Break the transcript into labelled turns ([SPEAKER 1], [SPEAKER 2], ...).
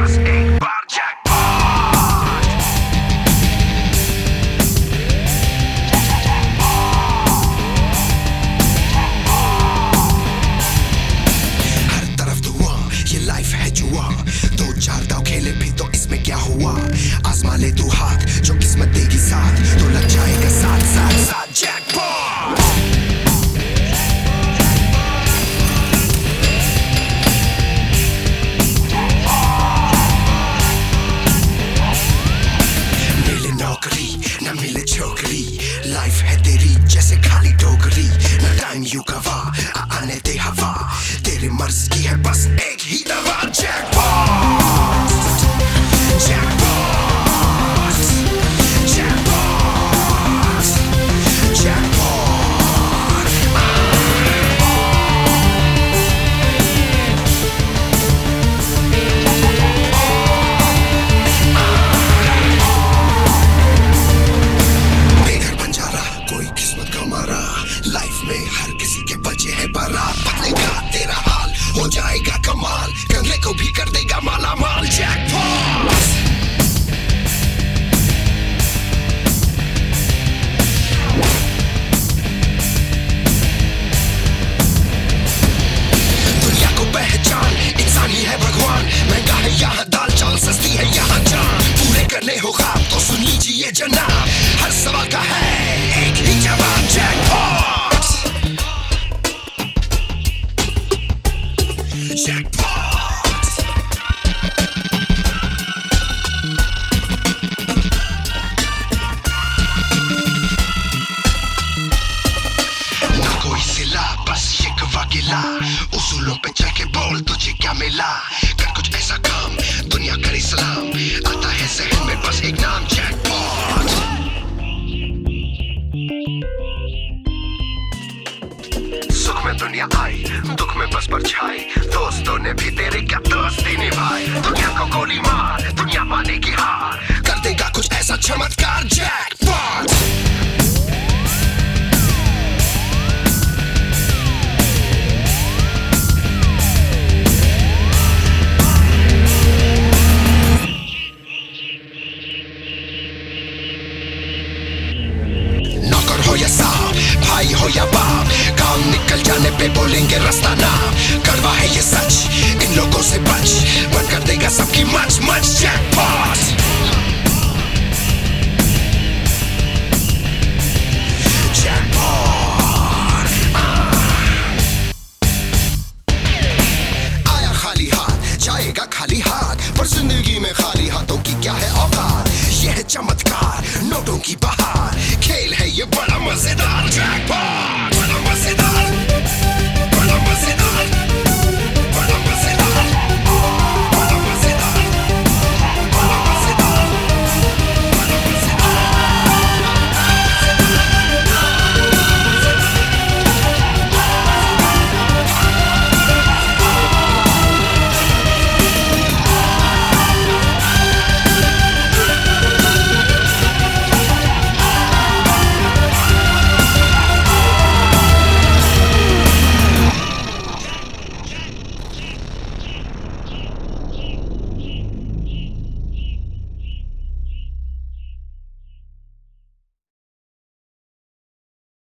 [SPEAKER 1] बस एक बार जैकपॉट। हर तरफ धुआं, ये लाइफ है जुआ। दो चार दाव खेले भी तो इसमें क्या हुआ। आजमा ले तू हाथ, जो किस्मत देगी साथ तो लग जाएगा साथ साथ साथ जैकपॉट। मिले नौकरी न मिले छोकरी, लाइफ है तेरी जैसे खाली टोकरी। न टाइम यू गवा, आने दे हवा, तेरे मर्ज की है बस एक ही दवा। Jackpot jackpot jackpot jackpot. बेघर बंजारा कोई किस्मत का मारा, लाइफ में हर किसी के बचे है बारात। बदलेगा तेरा हाल, हो जाएगा कमाल, कंगले को भी कर देगा माला माल। जैकपॉट दुनिया को पहचान, इंसान ही है भगवान। महंगा है यहाँ दाल चाल, सस्ती है यहाँ जान। पूरे करने हो ख्वाब तो सुन लीजिए जनाब, हर सवाल का है एक ही जवाब। Jackpot jackpot. ना कोई सिला, बस ये गवा गिला, उसूलों पे चल के बोल तुझे क्या मिला। कर कुछ ऐसा काम, दुनिया करे सलाम, आता है जहन में बस एक नाम। जैकपॉट सुख में दुनिया आई, दुख में बस परछाई, दोस्तों ने भी तेरे क्या दोस्ती निभाई। दुनिया को गोली मार, दुनिया मानेगी हार, कर देगा कुछ ऐसा चमत्कार। जैकपॉट नौकर हो या साहब, भाई हो या बाप, काम निकल जाने पे बोलेंगे रास्ता ना। कड़वा है ये सच, इन लोगों से बच, बंद कर देगा सबकी मच मच। जैकपॉट